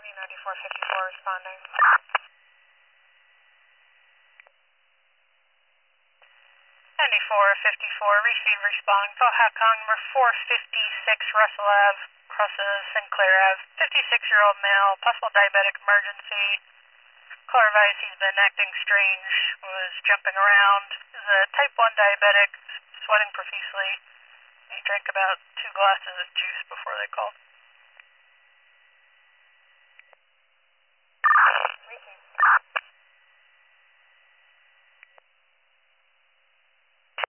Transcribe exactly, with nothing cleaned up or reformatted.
County, ninety-four fifty-four responding. ninety-four fifty-four, receive, respond. Cohacong number four fifty-six, Russell Ave, crosses Sinclair Ave. fifty-six-year-old male, possible diabetic emergency. Color of ice, he's been acting strange, was jumping around. Is a type one diabetic, sweating profusely. He drank about two glasses of juice before they called.